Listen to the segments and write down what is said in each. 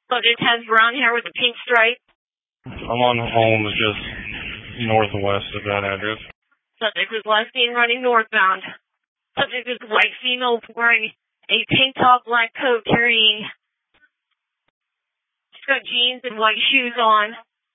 Subject has brown hair with a pink stripe. I'm on Holmes, just northwest of that address. Subject was last seen running northbound. Subject is a white female wearing a pink top, black coat, carrying. She's got jeans and white shoes on.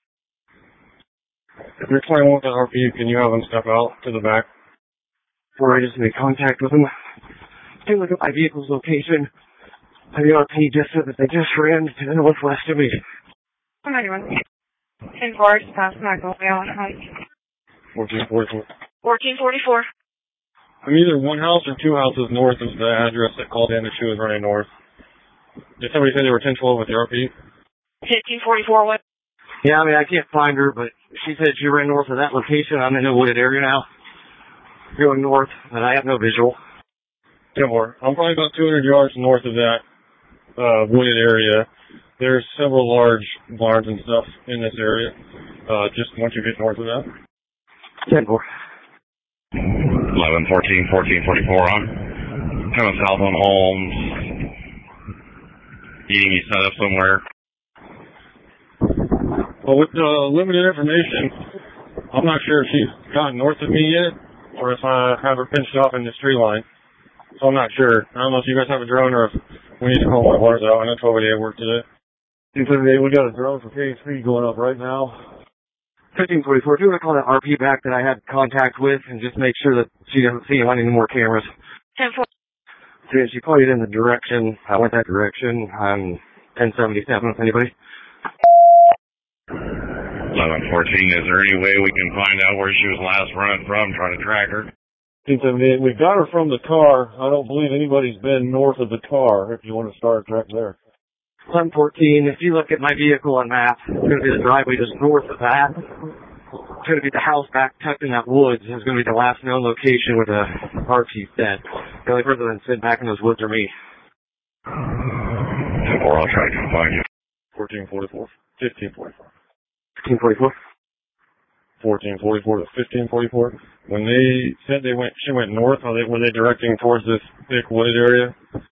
If you're 21 with the RP, can you have them step out to the back? Before I just made contact with them, take a look at my vehicle's location. The RP just said that they just ran to the northwest of me. I'm anyone. 10 cars past Magnolia on Heights. 1444. 1444. I'm either one house or two houses north of the address that called in that she was running north. Did somebody say they were 1012 with the RP? 1544, what? Yeah, I mean, I can't find her, but she said she ran north of that location. I'm in a wooded area now. Going north, and I have no visual. 10-4. I'm probably about 200 yards north of that wooded area. There's several large barns and stuff in this area. Just once you get north of that. 10-4. 1114, 1444. I'm coming south on Holmes. Needing you set up somewhere. Well, with limited information, I'm not sure if she's gotten north of me yet, or if I have her pinched off in this tree line. So I'm not sure. I don't know if you guys have a drone or if we need to call my bars out. I know 1288 work today. 278, we got a drone for KHP going up right now. 1544, if you want to call that RP back that I had contact with and just make sure that she doesn't see him on any more cameras. 10-4. She pointed in the direction. I went that direction. I'm 1077 if anybody. 1114, is there any way we can find out where she was last run from, trying to track her? 278, we got her from the car. I don't believe anybody's been north of the car, if you want to start a track there. 1114, if you look at my vehicle on map, it's going to be the driveway just north of that. It's going to be the house back tucked in that woods. It's going to be the last known location where the RP said. The only person that's been back in those woods are me. 10-4, I'll try to find you. 1444, 1544. 1544. 1444 to 1544. When they said she went north, were they directing towards this thick wooded area?